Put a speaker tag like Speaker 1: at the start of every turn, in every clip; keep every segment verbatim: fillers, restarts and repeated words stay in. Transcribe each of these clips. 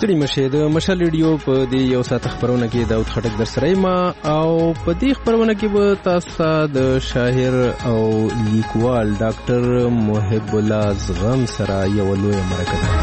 Speaker 1: ستړي مشه د مشال ریډیو په دې یو ساعت خبرونه کې داود خټک در سره ما او په دې خبرونه کې به تاسو د شاعر او لیکوال ډاکټر محب الله زغم سره یو لوی مرکه ده.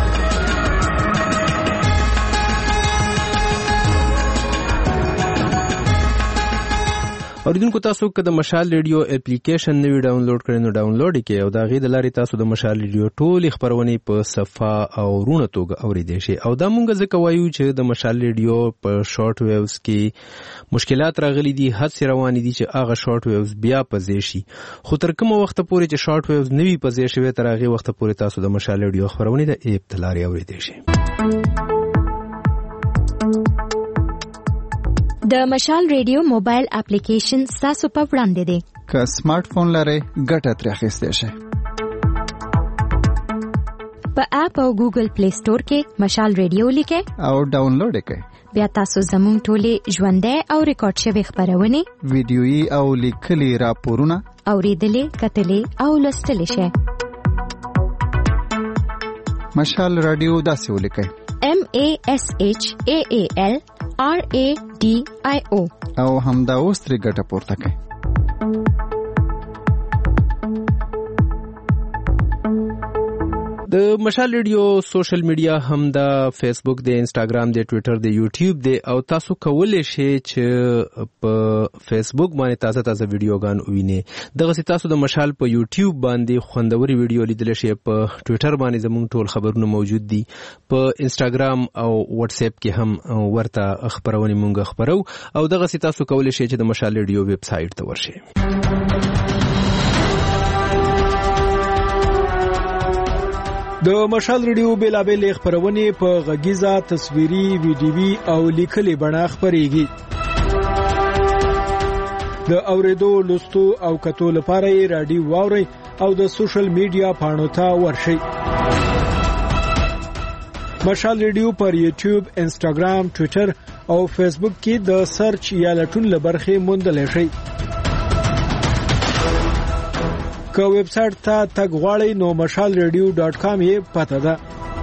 Speaker 1: اوریدونکو تاسو که د مشال ریډیو اپلیکیشن نوی ډاونلوډ کړئ نو ډاونلوډ یې کړئ او د هغې د لارې تاسو د مشال ریډیو ټولې خپرونې په صفه او روڼه توګه اورېدی شئ. او دا مونږ ځکه وایو چې د مشال ریډیو په شارټ ویوز کې مشکلات راغلي دي، هڅې روانې دي چې هغه شارټ ویوز بیا په ځای شي، خو تر کومه وخته پورې چې شارټ ویوز نه وي په ځای شوی تر هغې وخته پورې تاسو د مشال ریډیو خپرونې د ایپ د لارې اورېدی شئ.
Speaker 2: د مشال ریډیو موبایل اپلیکیشن تاسو په وړاندې دی.
Speaker 3: که سمارټ فون لرئ ګټه ترې اخیستی شئ.
Speaker 2: په اپ او ګوګل پلی سٹور کې مشال ریډیو لیکئ
Speaker 3: او ډاونلوډ یې کړئ.
Speaker 2: بیا تاسو زموږ ټولې ژوندۍ او ریکارډ شوې خپرونې،
Speaker 3: ویډیويي او لیکلي راپورونه
Speaker 2: اورېدلې، کتلې او لوستلی شئ.
Speaker 3: مشال رادیو داسې ولیکئ:
Speaker 2: M A S H A A L R A D I O
Speaker 3: او همدا اوس ترې ګټه پورته کړئ.
Speaker 1: د مشال ریډیو سوشل میډیا هم د فیسبوک دی، انسټاګرام دی، ټویټر دی، یوټیوب دی او تاسو کولی شئ چې په فیسبوک باندې تازه تازه ویډیوګان ووینئ. دغسې تاسو د مشال په یوټیوب باندې خوندوري ویډیو لیدلی شئ، په ټویټر باندې زموږ ټول خبرونه موجود دي، په انسټاګرام او واتس اپ کې هم ورته خبرونه مونږ خبرو او دغسې تاسو کولی شئ چې د مشال ریډیو ویب سایټ ته ورشئ.
Speaker 4: د مشال ریډیو بیلابېلې خپرونې په غږیزه، تصویري، ویډیوي او لیکلي بڼه خپرېږي. د اورېدو، لوستو او کتو لپاره یې راډیو واورئ او د سوشل میډیا پاڼو ته ورشئ. مشال ریډیو پر یوټیوب، انسټاګرام، ټویټر او فیسبوک کې د سرچ یا لټون له برخې موندلی شئ. که ویب سایټ ته تګ غواړئ نو مشال ریډیو ډاټ کام یې پته ده.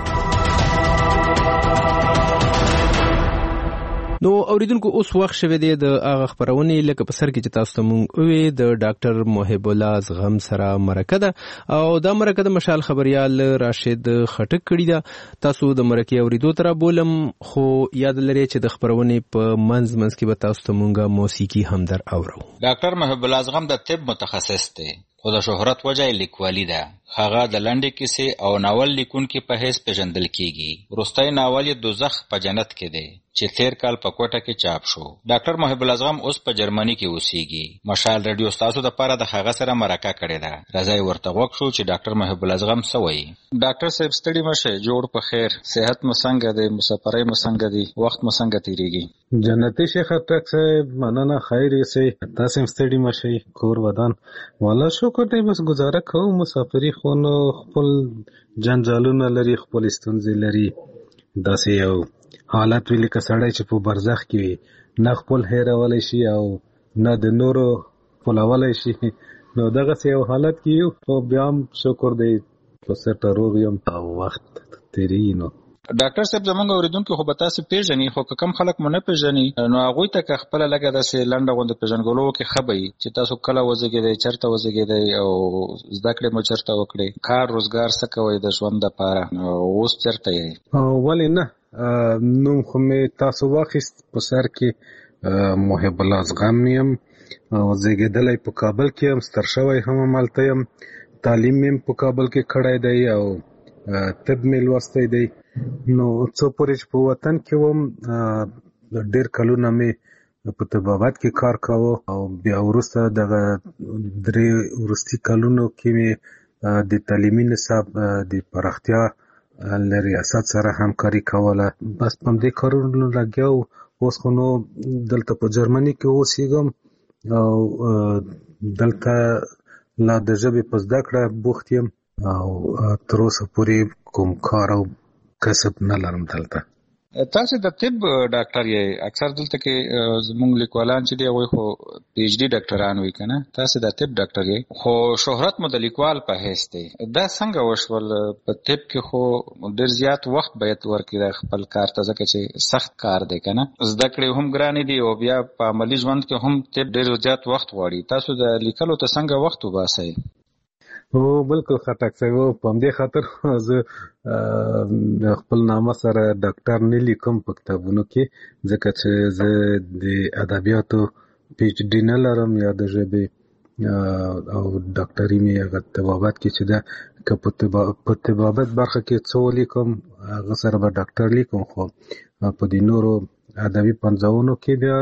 Speaker 1: نو اوریدونکو اوس وخت شوی دی د هغه خبرونې لکه په سر کې چې تاسو ته مونږ ووې د ډاکټر محب الله زغم سره مرکه ده او دا مرکه د مشال خبریال راشد خټک کړي ده. تاسو د مرکې اوریدو ته رابولم، خو یاد لرئ چې د خبرونې په منځ منځ کې به تاسو ته مونږ موسیقي هم در اورو.
Speaker 5: ډاکټر محب الله زغم د طب متخصص دی، خو د شهرت وجه لیکوالي ده. هغه د لنډې کیسې او ناول لیکونکي په حیث پیژندل کیږي. وروستی ناول یې دوزخ په جنت کې دی چې تیر کال په کوټه کې چاپ شو. ډاکټر محب الله زغم اوس په جرمني کې اوسېږي. مشال ریډیو ستاسو دپاره د هغه سره مرکه کړې ده. راځئ ورته غوږ شو چې ډاکټر محب الله زغم څه وایي. ډاکټر صاحب ستړي مه شئ، جوړ په خیر، صحت مو څنګه دی، مسافرۍ مو څنګه دي، وخت مو څنګه تېرېږي؟
Speaker 6: جنتي شیخ خټک صاحب مننه، خیر یې سئ، تاسې هم ستړي مه شئ، کور ودان والله شکر دی، بس ګزاره کوو. مسافري خو نو خپل جنجالونه لري، خپل ستونزې لري. داسې یو حالت وي لکه سړی چې په برزخ کې وي، نه خپل هېرولی شي او نه د نورو خپلولی شي. نو دغسې یو حالت کې یو، خو بیا هم شکر دی په سرته روغ یم او وخت تېرېږي. نو
Speaker 5: ډاکټر صاحب زموږ اوریدونکي خو به تاسې پیژني، خو که کم خلک مو نه پیژني نو هغوی ته که خپله لږه داسې لنډه غوندې پیژنګلو وکړي ښه به وي چې تاسو کله وزېږېدئ، چېرته وزېږېدئ او زده کړې مو چېرته وکړئ، کار روزګار څه کوئ د ژوند دپاره، اوس چېرته یئ؟
Speaker 6: ولې نه، نوم خو مې تاسو واخیست، په سر کې محب الله زغم یم، زېږېدلی په کابل کې یم، ستر شوی هم همالته یم، تعلیم مې په کابل کې کړی دی او طب مې لوستی دی. نو څو پورې چې په وطن کې وم ډېر کلونه مې په طبابت کې کار کاوه او بیا وروسته دغه درې وروستي کلونو کې مې د تعلیمي نصاب د پراختیا له ریاست سره همکاري کوله. بس په همدې کارونو لګیا وو. اوس خو نو دلته په جرمني کې اوسېږم او دلته لا د ژبې په زده کړه بوخت یم او تر اوسه پورې کوم کار او کسب نه لرم دلته.
Speaker 5: تاسو د طب ډاکټر یې، اکثر دلته کې زموږ لیکوالان چې دی هغوی خو پی ایچ ډي ډاکټران وي که نه، تاسو د طب ډاکټر یې، خو شهرت مو د لیکوال په حیث دی. دا څنګه وشول؟ په طب کې خو ډېر زیات وخت باید ورکړي خپل کار ته، ځکه چې سخت کار دی که نه، زده کړې هم ګرانې دي او بیا په عملي ژوند کې هم طب ډېر زیات وخت غواړي. تاسو د لیکلو ته څنګه وخت وباسئ؟
Speaker 6: او بالکل خټک صاحب، په همدې خاطر زه خپل نامه سره ډاکټر نه لیکم په کتابونو کې، ځکه چې زه د ادبیاتو پی ایچ ډي نه لرم یا د ژبې او ډاکټري مې هغه طبابت کې چې ده، که په طبابت برخه کې څه ولیکم هغه سره به ډاکټر لیکم، خو په دې نورو ادبي پنځونو کې بیا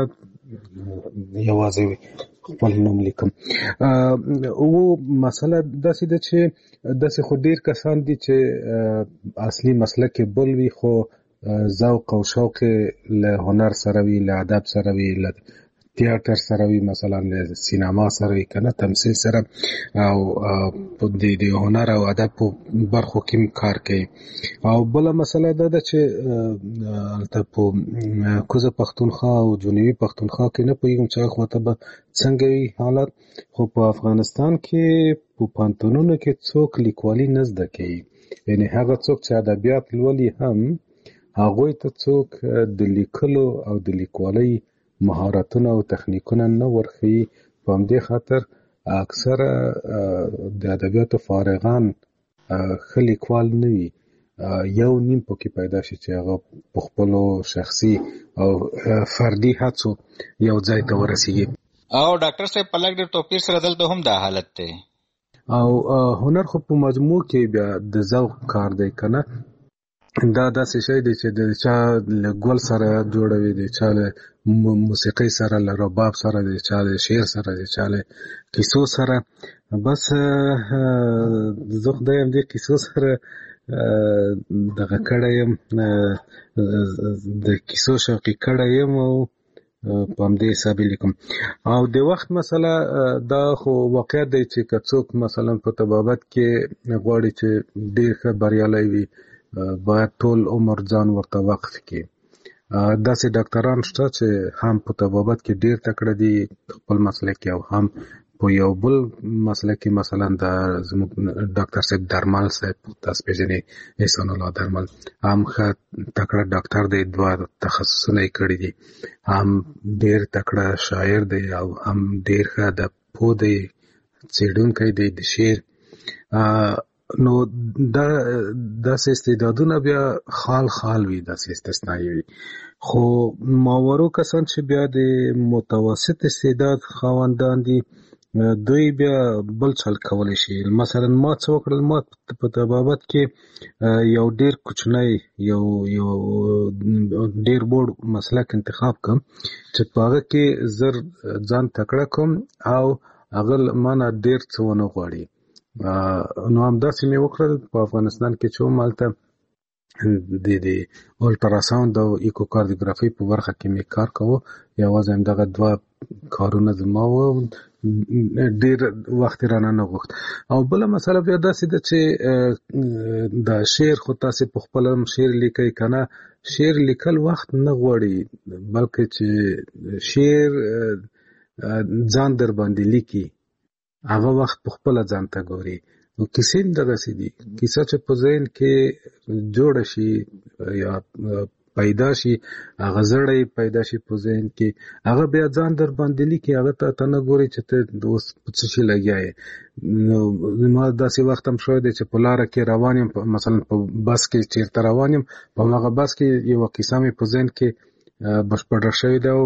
Speaker 6: یوازې خپل نوم لیکم. او مسله داسې ده چې داسې خو ډېر کسان دي چې اصلي مسلک یې بل وي، خو ذوق او شوق له هنر سره وي، له ادب سره وي، له تیاتر سره وي، مثلا له سینما سره وي که نه، تمثیل سره، او د هنر او ادب په برخو کې کار کوي. او بله مسله دا ده چې هلته په کوزه پښتونخوا او جنوبي پښتونخوا کې نه پوهېږم چې هغه خواته به څنګه وي حالت، خو په افغانستان کې په پوهنتونونو کې څوک لیکوالي نه زده کوي، یعنې هغه څوک چې ادبیات لولي هم هغوی ته څوک د لیکلو او د لیکوالۍ مهارتونه او تخنیکونه نه ورښيي. په همدې خاطر اکثره د ادبیاتو فارغان ښه لیکوال نه وي، یو نیم پکې پیدا شي چې هغه په خپلو شخصي او فردي هڅو یو ځای ته ورسیږي.
Speaker 5: او ډاکټر صاحب په لږ ډېر توپیر سره دلته هم دا حالت دی.
Speaker 6: او هنر خو په مجموع کې بیا د ذوق کار دی که نه، دا داسې شی دی چې د چا له ګل سره جوړوي، د چا له موسیقۍ سره، له رباب سره، د چا له شعر سره، د چا له کیسو سره. بس زه خدای هم دې کیسو سره دغه کړی یم، د کیسو شوقي کړی یم او په همدې حساب یې لیکم. او د وخت مسله دا خو واقعیت دی چې که څوک مثلا په طبابت کې غواړي چې ډېر ښه بریالی وي، باید ټول عمر ځان ورته وقف کړي. داسې ډاکټران شته چې هم په طبابت کې ډېر تکړه دي خپل مسلک کې، او هم په یو بل مسلک کې، مثلا د زموږ ډاکټر صاحب درمل صاحب، تاسو پېژنئ، احسان الله درمل، هم ښه تکړه ډاکټر دی، دوه تخصصونه یې کړي دي، هم ډېر تکړه شاعر دی، او هم ډېر ښه ادب پوه دی، څېړونکی دی د شعر. نو دا داسې استعدادونه بیا خال خال وي، داسې استثنایی وي. خو ماورو کسان چې بیا د متوسط استعداد خاوندان دي، دوی بیا بل چل کولی شي. مثلا ما څه وکړل، ما په طبابت کې یو ډېر کوچنی یو یو ډېر بوړ مسلک انتخاب کړم چې په هغه کې زر ځان تکړه کوم او هغه ما نه ډېر څه ونه غواړي. نو همداسې مې وکړل. په افغانستان کې چې هم هلته د د الټراساوند او ایکوکاردیوګرافي په برخه کې مې کار کوو، یوازې همدغه دوه کارونه زما وو، ډېر وخت یې رانه نه غوښت. او بله مسله بیا داسې ده چې د شعر خو تاسې په خپله هم شعر لیکئ که نه، شعر لیکل وخت نه غواړي، بلکې چې شعر ځان در باندې لیکي هغه وخت په خپله ځان ته ګوري. نو کیسې هم دغسې دي، کیسه چې په ذهن کې جوړه شي یا پیدا شي، هغه زړی پیدا شي په ذهن کې، هغه بیا ځان در باندې لیکي، هغه ته ته نه ګوري چې ته اوس په څه شي لګیا یې. نو ما داسې وخت هم شوی دی چې په لاره کې روان یم، مثلا په بس کې چېرته روان یم، په هماغه بس کې یوه کیسه مې په ذهن کې بشپړه شوې ده او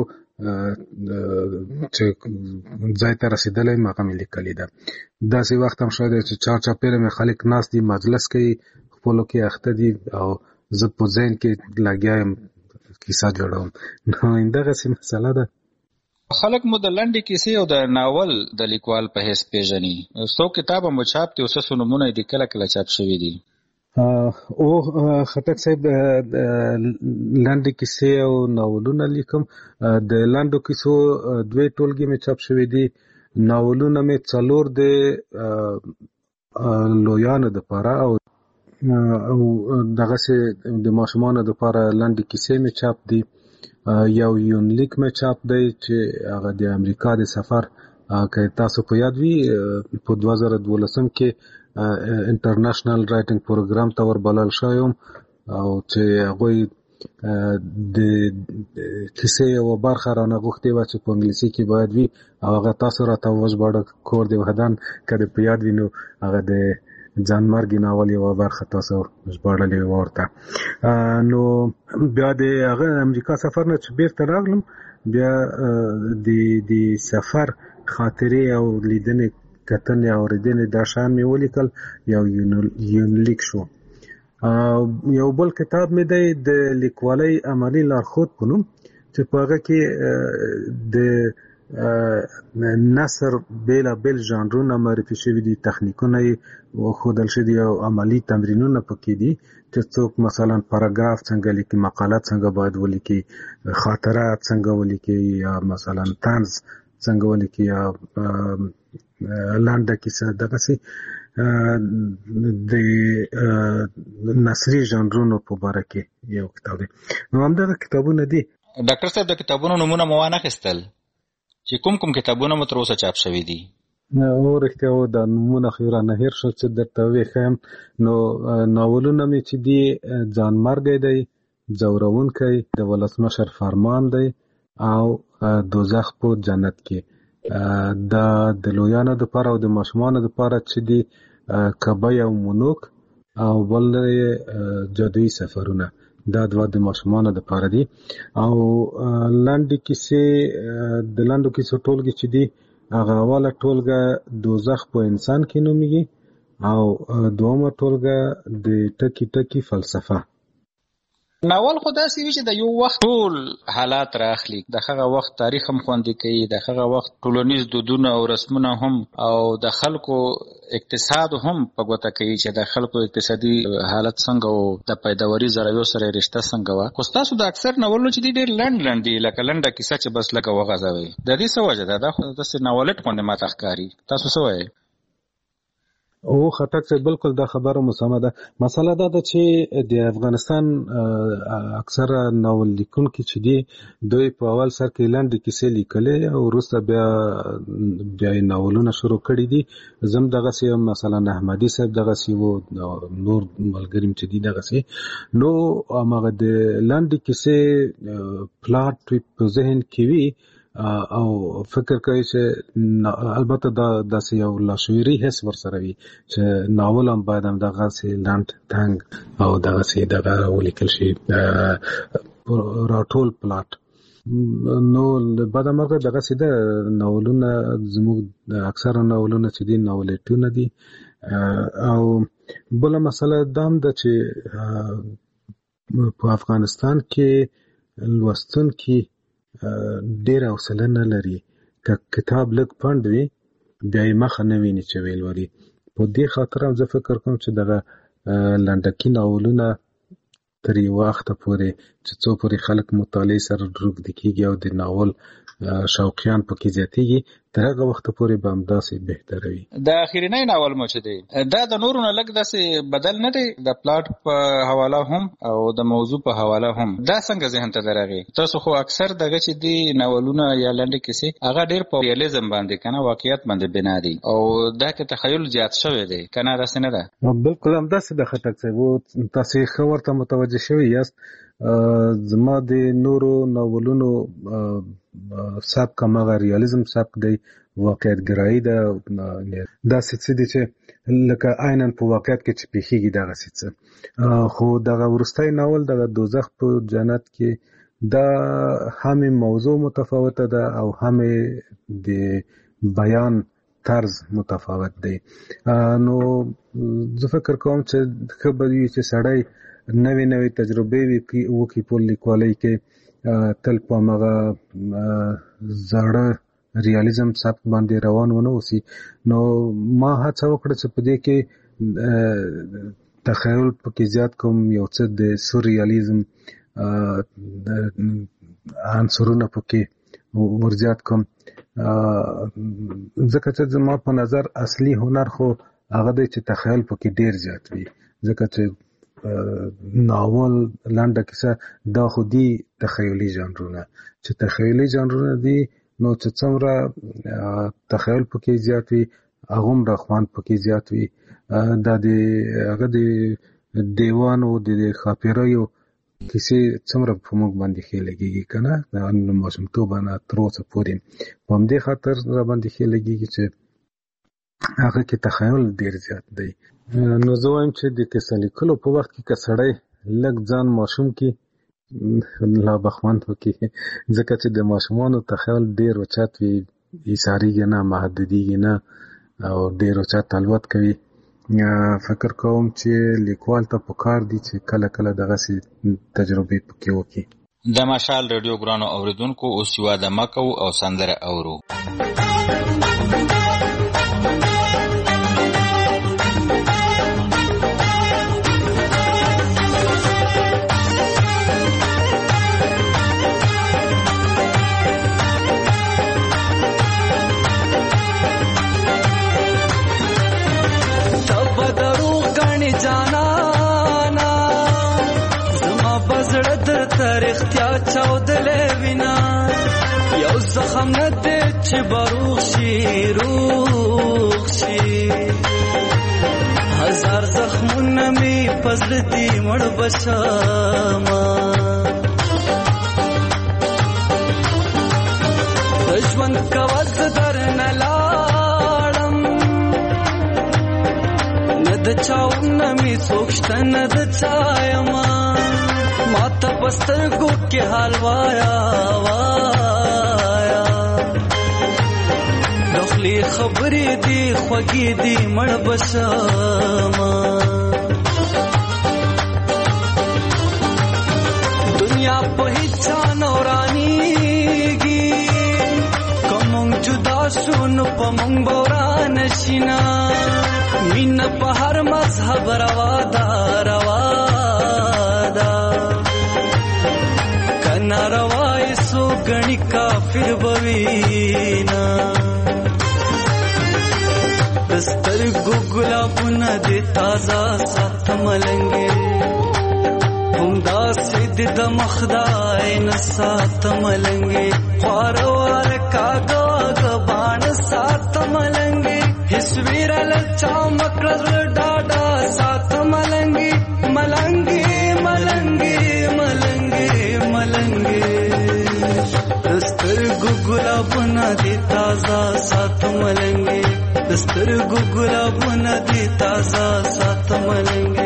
Speaker 6: چې ځای ته رسېدلی یم هغه مې لیکلې ده. داسې وخت هم شوی دی چې چار چاپېره مې خلک ناست دي، مجلس کوي، خپلو کې اخته دي او زه په ذهن کې لګیا یم کیسه جوړوم. نو همدغسې مسله ده.
Speaker 5: خلک مو د لنډې کیسې او د ناول د لیکوال په حیث پېژني. څو کتابه مو چاپ دي او څه نومونه یې د کله کله چاپ شوي دي؟
Speaker 6: او خټک صاحب لنډې کیسې او ناولونه لیکم. د لنډو کیسو دوې ټولګې مې چاپ شوي دي، ناولونه مې څلور د لویانو دپاره او او دغه سه د ماشومانو لپاره لاندې کیسې مې چاپ دي. یو یونلیک مې چاپ دی چې هغه د امریکا د سفر که تاسو په یاد وي په دوه زره دولسم کې انټرنیشنل رائټینګ پروګرام ته وربلل شوم او چې هغوی د کیسې یو برخه رانه غوښتې وه چې په انګلیسي کې باید وي او هغه تاسو راته وژباړه کور د وحدان که د په یاد وي نو هغه د ځان مرګي ناول یوه برخه تاسو ژباړلې وه ورته. نو بیا د هغه امریکا سفر نه چې بیرته راغلم بیا د د سفر خاطرې او لیدنې کتنې او اورېدنې دا شیان مې ولیکل یو یونلیک شو. یو بل کتاب مې دی د لیکوالۍ عملي لارښود په نوم چې په هغه کې د نثر بېلابېل ژانرونه معرفي شوي دي، تخنیکونه یې وښودل شوي دي او عملي تمرینونه پکې دي چې څوک مثلا پاراګراف څنګه لیکي، مقاله څنګه باید ولیکي، خاطره څنګه ولیکي، یا مثلا طنز څنګه ولیکي، یا لنډه کیسه. دغسې د نثري ژانرونو په باره کې یو کتاب دی. نو همدغه کتابونه دي.
Speaker 5: ډاکټر صاحب د کتابونو نومونه مو وانخیستل چې کوم کوم کتابونه مو تر اوسه چاپ شوي دي؟
Speaker 6: او رښتیا و دا نومونه خو رانه هېر شول چې درته وښیم. نو ناولونه مې چې دي ځانمرګی دی، ځورونکی، د ولسمشر فرمان دی او دوزخ په جنت کې. دا د لویانو دپاره او د ماشومانو دپاره چې دي کبی او مونوک او بل جادویي سفرونه، دا دوه د ماشومانو دپاره دي. او لنډې کیسې د لنډو کیسو ټولګې چې دي هغه اوله ټولګه دوزخ په انسان کې نومیږي او دومه ټولګه د ټکی ټکی فلسفه.
Speaker 5: ناول خو داسې وي چې د یو وخت ټول حالات راخلي، د هغه وخت تاریخ هم خوندي کوي، د هغه وخت ټولنیز دودونه او رسمونه هم او د خلکو اقتصاد هم په ګوته کوي چې د خلکو اقتصادي حالت څنګه او د پیداوري زراعیو سره رشته څنګه وه. خو ستاسو د اکثر ناولونو چې دي ډېر لنډ لنډ دي، لکه لنډه کیسه چې بس لکه وغځوئ. د دې څه وجه ده؟ دا خو داسې ناولټ غوندې ماته ښکاري. تاسو څه وایئ؟
Speaker 6: او خټک صاحب بالکل دا خبره مسامه ده. مسله دا ده چې د افغانستان اکثره ناول لیکونکي چې دي دوی په اول سر کې لنډې کیسې لیکلې او وروسته بیا بیا یې ناولونه شروع کړي دي. زم دغسې یم، مثلا احمدي صاحب دغسې و، نور ملګري چې دي دغسې. نو هماغه د لنډې کیسې پلاټ په ذهن کې وي او فکر کوي چې البته دا داسې یو لاشعوري حس ورسره وي چې ناول هم باید هم دغسې لنډ تنګ او دغسې دغه ولیکل شي راټول پلاټ. نو بدمرغه دغسې ده ناولونه زموږ اکثره ناولونه چې دي ناولټونه دي. او بله مسله دا هم ده چې په افغانستان کې لوستونکي ډېر حوصله نه لري. که کتاب لږ پنډ وي بیا یې مخه نه ویني چې ویل ولي. په دې خاطر هم زه فکر کوم چې دغه لنډکي ناولونه تر یو وخته پورې چې څو پورې خلک مطالعې سره روږدي کېږي او د ناول شوقیان پکې زیاتېږي تر هغه وخته پورې به همداسې بهتره وي.
Speaker 5: د اخرنی ناول مو چې دی دا د نورو نه لږ داسې بدل نه دی، د پلاټ په حواله هم او د موضوع په حواله هم. دا څنګه ذهن ته درغی؟ تاسو خو اکثر دغه چې دی ناولونه یا لنډې کیسې هغه ډېر په ریالیزم باندې که نه واقعیت باندې بنا دي او دا کې تخیل زیات شوی دی که نه داسې نه ده؟
Speaker 6: بالکل همداسې ده خټک صاحب، تاسې ښه ورته متوجه شوي یاست. زما د نورو ناولونو سبک هماغه ریالیزم سبک دی، واقعیت ګرایي ده، داسې څه دي چې لکه عیناً په واقعیت کې چې پېښېږي دغسې څه. خو دغه وروستی ناول دغه دوزخ په جنت کې دا هم موضوع متفاوته ده او هم د بیان طرز متفاوت دی. نو زه فکر کوم چې ښه به وي چې سړی نوې نوې تجربې وکړي په لیکوالۍ کې، تل په هماغه زاړه ریالیزم سبک باندې روان ونه اوسي. نو ما هڅه وکړه چې په دې کې تخیل پکې زیات کوم، یو څه د سورریالیزم عنصرونه پکې ورزیات کوم، ځکه چې زما په نظر اصلي هنر خو هغه دی چې تخیل پکې ډیر زیات وي ځکه چې ناول لنډه کیسه دا خو دي تخیلي ژانرونه چې تخیلي ژانرونه دي نو چې څومره تخیل پکې زیات وي هغومره خوند پکې زیات وي. دا د هغه د دیوانو د ښاپیریو کیسې څومره په موږ باندې ښې لګېږي که نه د ماشومتوبه نه تر اوسه پورې په همدې خاطر را باندې ښې لګېږي چې هغه کې تخیل ډېر زیات دی. نو زه وایم چې د کیسه لیکلو په وخت کې که سړی لږ ځان ماشوم کې لا به خوند وکړي ځکه چې د ماشومانو تخیل ډېر اوچت وي ایسارېږي نه محدودېږي نه او ډېر اوچت الوت کوي. فکر کوم چې لیکوال ته پکار دي چې کله کله دغسې تجربې پکې وکړي.
Speaker 5: د مشال رادیو ګرانو اوریدونکو اوس یوه دمه کوو او سندره اورو.
Speaker 7: تاریختیا چاودلې وینا یو زخم نه دی چې باروغ شي روغ شي هزار زخمونه می پزړ دي مړ بشما ژوند کوز درنه لاړم نه د چاونه می څوک شته نه د چایما ماته پسترګو کې حال وایا وایا دخلی خبرې دي خوږې دي مړ بشما دنیا په هیڅ نورانیږي کوم جدا شون په مونږ بوران شینا مين په هر مذهب روا دا روا ناروای سو گنی کافر بوینا دستر گوگلا پنا دی تازا سات ملنگے هم دا سید د مخدای نسات ملنگے خواروار کاغا گبان سات ملنگے حسویر لچا مکرز ڈاڈا سات ملنگے ملنگے ملنگے ملنگے ملنگے دستر گوگلا بنا دی تازا سات ملنگے دستر گوگلا بنا دی تازا سات ملنگے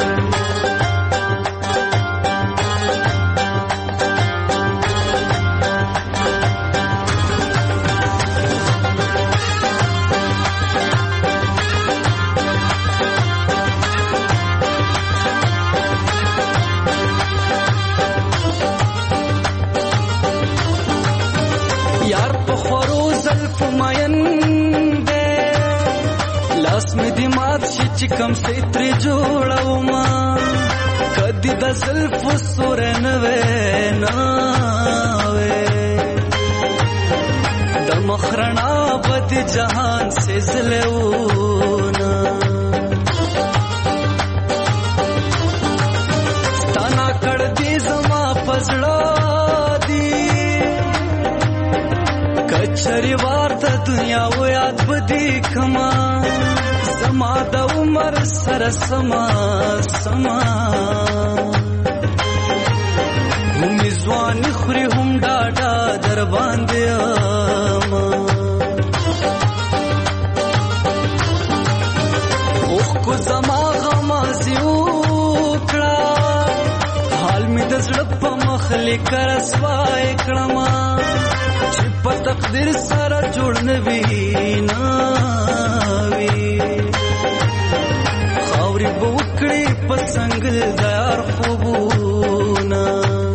Speaker 7: کم سے تری جوړاو ما کدی د زلف سور نوې ناوې د مخرنا بد جهان سے زلونا ستانا کړ دې زما پزړه دی کچري ورته دنیا و یاد بدی کما سما د عمر سره سما سما هم ځوان خوري هم ډاډا در باندې اما اوخ کو زما غما زیوکړه حال می د زړه په مخلک رسوای کړما چې په تقدیر سره جوړ نه وینا بوکړي پسنګ دار خوبونه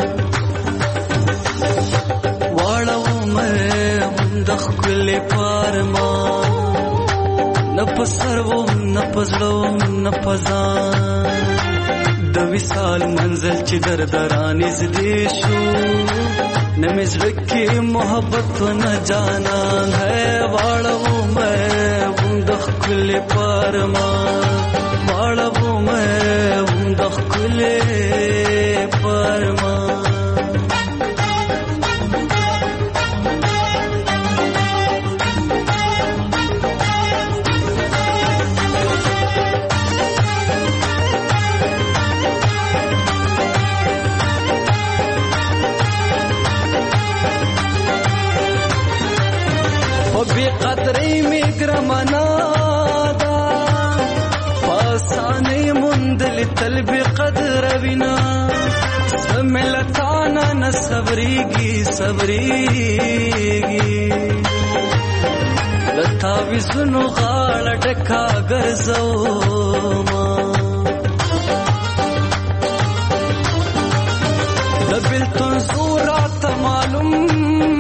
Speaker 7: واړو مې د خپل پارما نه پسرو نه پزړو نه پزان د وصال منزل چې در درانې زدي شو نه مزړه کې محبت نه جانا ہے واړو مې د خپل پارما واړو مې ارمان بی قدری می گرمانا دا پاسانی مندل تل بی قدر وینا سملتانا نصبریگی صبریگی لطاوی سنو غال ڈکا گرزو ما لبیل تنزورات معلوم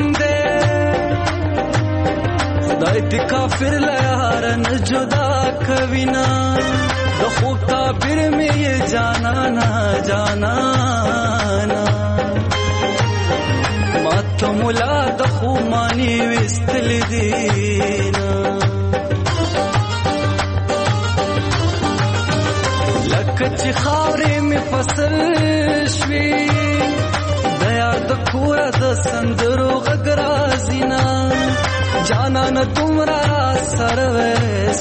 Speaker 7: دایتی کافر لیارن جدا کوینا دخوب تعبیر میں یہ جانانا جانانا ماتو ملا دخو مانی وستل دینا لکچی خاوری میں فصل شوی دیا دکورا دسندرو غگرازینا جانا نا تمرا سروے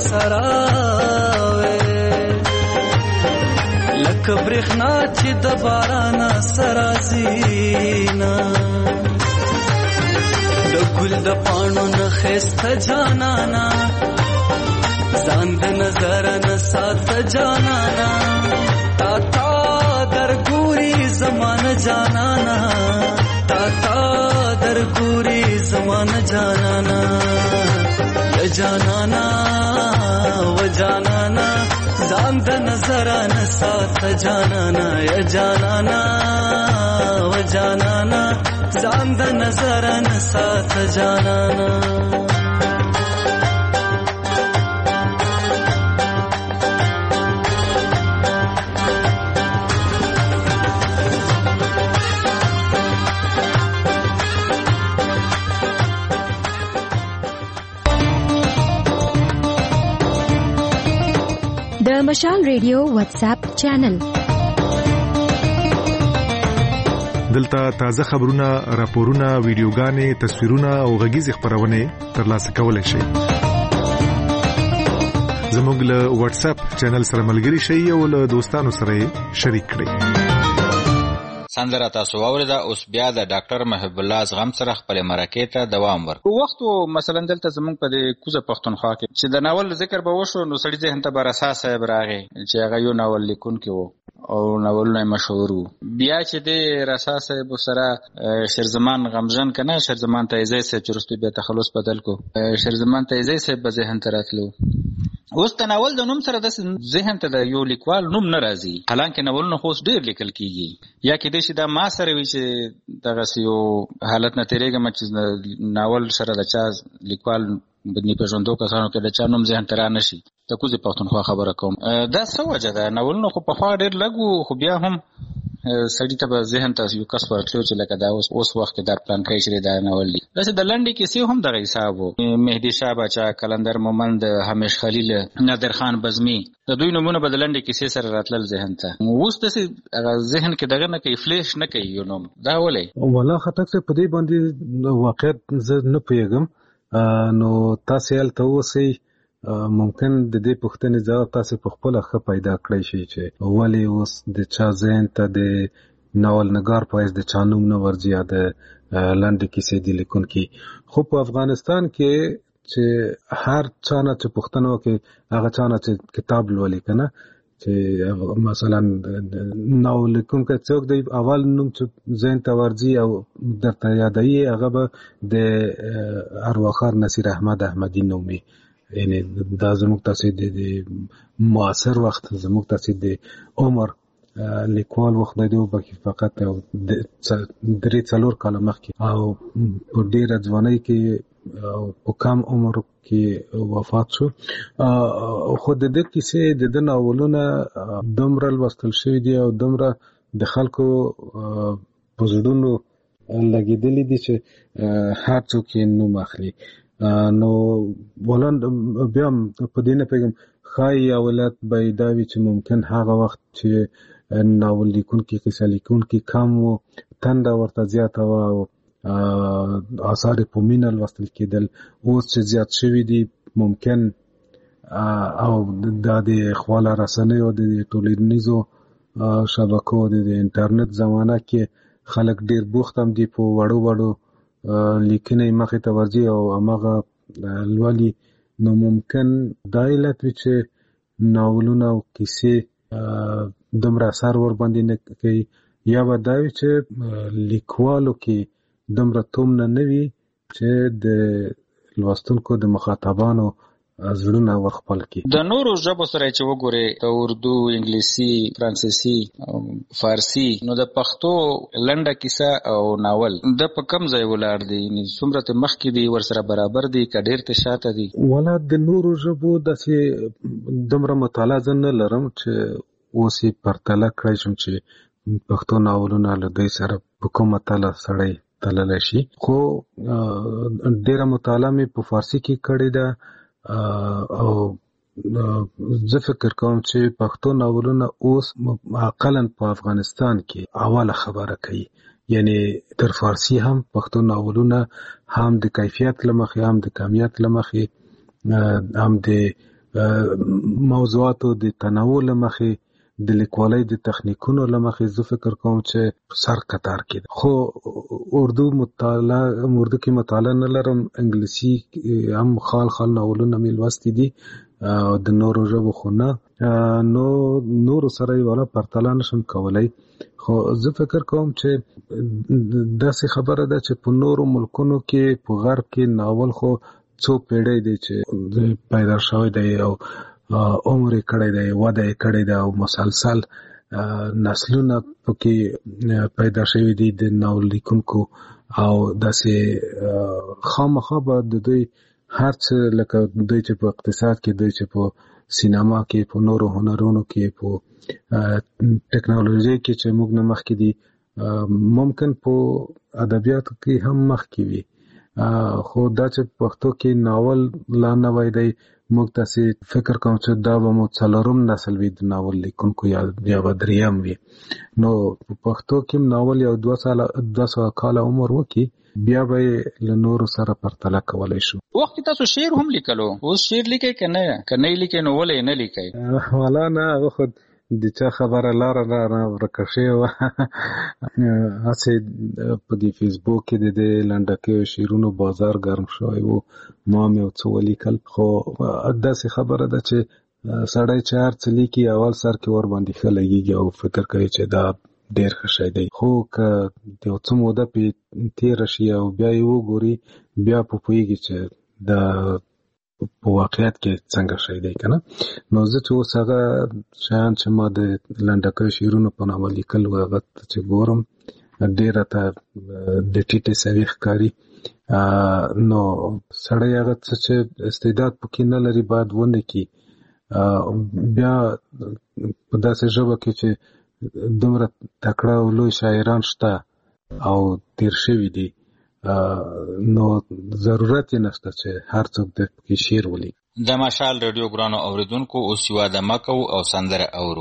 Speaker 7: سراوے لک برخنا چی دبارانا سرازینا دگل دپانو نخست جانانا زاند نظرن سات جانانا تا تا در گوری زمان جانانا تا تا در گوری زمان جانانا یا جانانا و جانانا زاند نظران سات جانانا یا جانانا و جانانا زاند نظران سات جانانا
Speaker 2: د مشال ریډیو واتس اپ چینل
Speaker 8: دلته تازه خبرونه، راپورونه، ویډیوګانې، تصویرونه او غږیز خبرونه ترلاسه کولای شئ. زموږ له واتس اپ چینل سره ملګري شئ او له دوستانو سره شریک کړئ.
Speaker 5: سندره تاسو واوریده. اوس بیا د ډاکټر محب الله زغم سره خپل مرکې ته دوام ورکړو.
Speaker 9: وخت مثلا دلته زمونږ په دې کوزه پښتونخوا کې چې د ناول ذکر به وشو نو سړي ذهن ته به رسا صاحب راغی چې هغه یو ناول لیکونکی و او ناولونه مشهور وو. بیا چې د رسا صاحب سره شیرزمان غمجن کنه شیرزمان تایزی صاحب چې وروسته بیا تخلص بدل کو شیرزمان تایزی صاحب به ذهن ته راتلو. اوس د ناول د نوم سره د ذهن ته د یو لیکوال نوم نه راځي، حالانکه ناولونه خو ډېر لیکل کیږي. یا کېدای شي دا ما سره وي چې دغسې یو حالت نه تېرېږم چې ناول سره د چا لیکوال بدني پېژندو کسانو کې د چا نوم ذهن ته را نه شي. د کوزې پښتونخوا خبره کوم. دا څه وجه ده؟ ناولونه خو پخوا ډېر لږ وو، خو بیا هم سړي ته به ذهن ته یو کس ورتلو چې لکه دا اوس اوس وخت کې دا پلان کوي چې دا ناول لیک. داسې د لنډې کیسې هم دغه حساب و. مهدي شاه باچا، کلندر مومند، همیش خلیل، نادر خان بزمي، د دوی نومونه به د لنډې کیسې سره راتلل ذهن ته. اوس داسې هغه ذهن کې دغه نه کوي، فلیش نه کوي یو نوم. دا ولې؟
Speaker 6: والله خټک صاحب په دې باندې واقعیت زه نه پوهېږم. نو تاسې هلته اوسئ، ممکن د دې پوښتنې ځواب تاسې په خپله ښه پیدا کړی شي چې ولې اوس د چا ذهن ته د ناول نګار په حیث د چا نوم نه ورځي یا د لنډې کیسې د لیکونکي. خو په افغانستان کې چې هر چا نه چې پوښتنه وکړي هغه چا نه چې کتاب لولي که نه، چې مثلا ناول لیکونکی څوک دی، اول نوم چې ذهن ته ورځي او درته یادوي هغه به د ارواښاد نصیر احمد احمدي نوم وي. یعنې دا زموږ تاسې د معاصر وخت زموږ تاسې د عمر لیکوال وخت دی وبخښي فقط درې څلور کاله مخکې او په ډېره ځوانۍ کې او په کم عمر کې وفات شو. خو د دې کیسې د ده ناولونه دومره لوستل شوي دي او دومره د خلکو په زړونو لګېدلي دي چې هر څوک یې نوم اخلي. نو ولن بیا په دې نه پوهېږم ښایي یا ولایت به یې دا وي چې ممکن هغه وخت چې ناول لیکونکي قصه لیکونکي کم وو، تنده ورته زیاته وه او آثار په مینه لوستل کېدل. اوس چې زیات شوي دي ممکن او دا د خواله رسنیو د ټولنیزو شبکو د انټرنیټ زمانه کې خلک ډیر بوخت هم دي په وړو وړو لیکنې مخې ته ورځي او هماغه لولي، نو ممکن دا علت وي چې ناولونه او کیسې دومره اثر ورباندې نه کوي، یا به دا وي چې لیکوالو کې دومره تومنه نه وي چې د لوستونکو د مخاطبانو زړونه ورخپل کړي.
Speaker 9: د نورو ژبو سره چې وګورئ، د اردو، انګلیسي، فرانسیسي، فارسي، نو د پښتو لنډه کیسه او ناول د په کم ځای ولاړ دي؟ څومره ته مخکې دي، ورسره برابر دي که ډېر ته شاته دي؟
Speaker 6: والا د نورو ژبو داسې دومره مطالعه زه نه لرم چې اوس یې پرتله کړی شم چې پښتو ناولونه له دوی سره په کومه تله سړی تللی شي، خو ډېره مطالعه مې په فارسي کې کړې ده او زه فکر کوم چې پښتو ناولونه اوس اقلاً په افغانستان کې اوله خبره کوي، یعنی تر فارسي هم پښتو ناولونه هم د کیفیت له مخې، هم د کمیت له مخې، هم د موضوعاتو د تنوع له مخې، د لیکوالۍ د تخنیکونو له مخې زه فکر کوم چې سر قطار کې ده. خو اردو مطالعه اردو کې مطالعه نه لرم، انګلیسي هم خال خال ناولونه مې لوستي دي د نورو ژبو، خو نه نو نورو سره یې والا پرتله نشم کولی. خو زه فکر کوم چې داسې خبره ده چې په نورو ملکونو کې په غرب کې ناول خو څو پیړۍ دی چې پیدا شوی دی او عمر یې کړی دی، وده یې کړی دی او مسلسل نسلونه پکې پیدا شوي دي د ناول لیکونکو، او داسې خامخا به د دوی هر څه لکه دوی چې په اقتصاد کې، دوی چې په سینما کې، په نورو هنرونو کې، په ټکنالوژي کې چې موږ نه مخکې دي، ممکن په ادبیاتو کې هم مخکې وي، خو دا چې پښتو کې ناول لا نوی دی، موږ تاسې فکر کوم چې دا به مو څلورم نسل وي د ناول لیکونکو، یا یا به دریم وي. نو په پښتو کې ناول یو دوه ساله دوه سوه کاله عمر وکړي، بیا به یې له نورو سره پرتله کولی شو.
Speaker 9: وخت کې تاسو شعر هم لیکلو، اوس شعر لیکئ که نه؟ که نه یې لیکئ نو ولې یې نه لیکئ؟
Speaker 6: والا نه، هغه خو د چا خبره لاره لاره ورکه شوې وه. هسې په دې فیسبوک کې د دې لنډکیو شعرونو بازار ګرم شوی و، ما مې یو څه ولیکل، خو داسې خبره ده چې سړی چې هر څه لیکي اول سر کې ورباندې ښه لګېږي او فکر کوي چې دا ډېر ښه شی دی، خو که د یو څه موده پې تېره شي او بیا یې وګوري، بیا په پوهېږي چې دا په واقعیت کې څنګه شی دی که نه. نو زه چې اوس هغه شیان چې ما د لنډکیو شعرونو په نامه لیکل و، هغه چې ګورم ډېر راته د ټیټې سوي ښکاري، نو سړی هغه څه چې استعداد پکې نه لري باید ونه کړي. بیا په داسې ژبه کې چې دومره تکړه او لوی شاعران شته او تیر شوي دي، نو ضرورت یې نشته چې هر څوک د پکې شعر ولیکي.
Speaker 5: د مشال رادیو ګرانو اوریدونکو، اوس یوه دمه کوو او سندره اورو.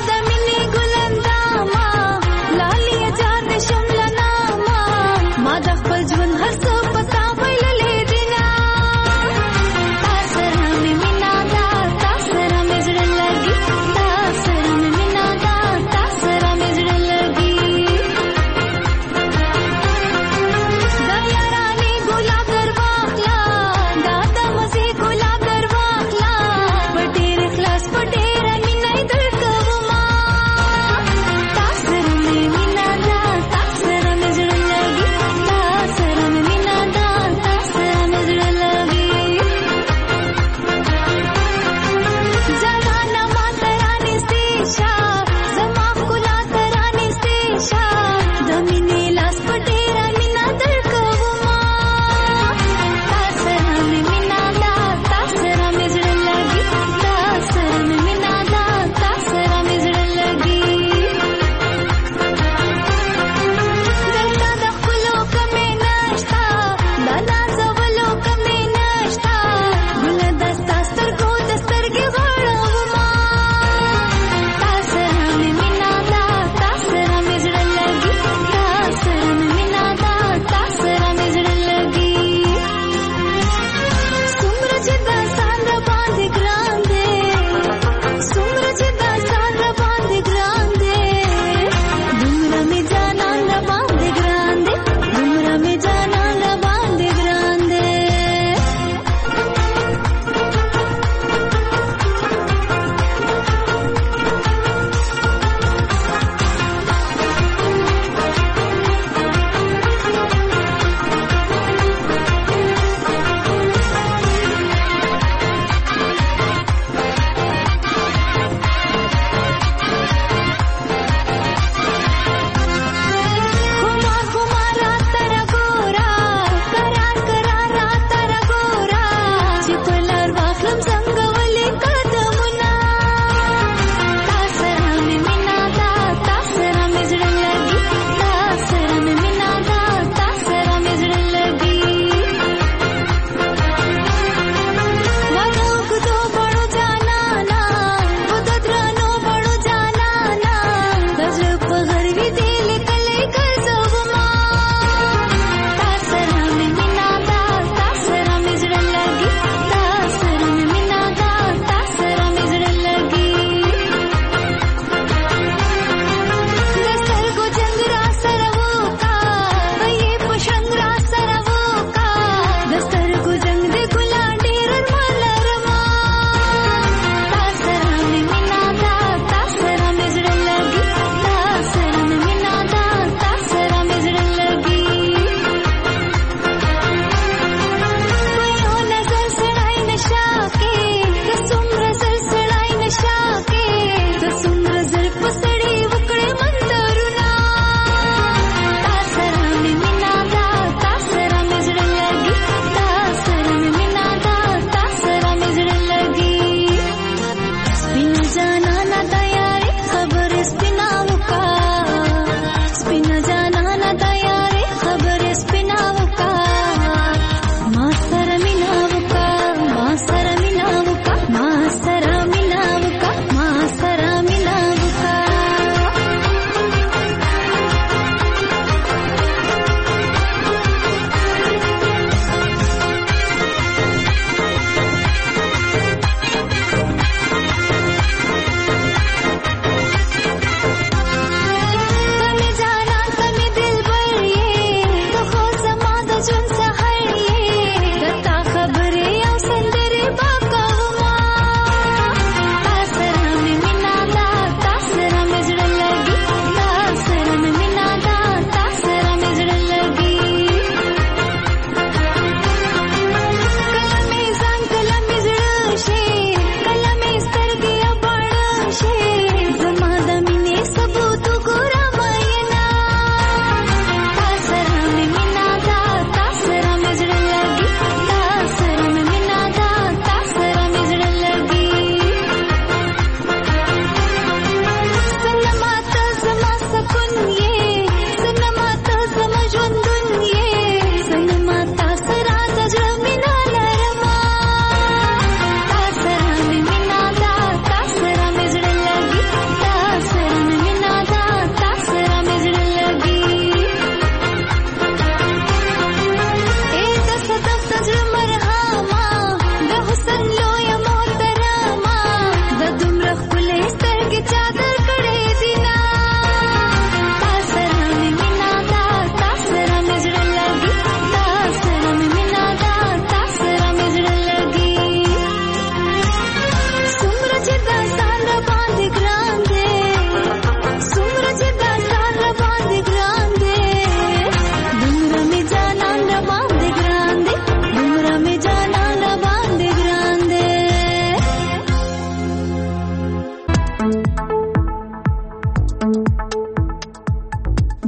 Speaker 10: مادا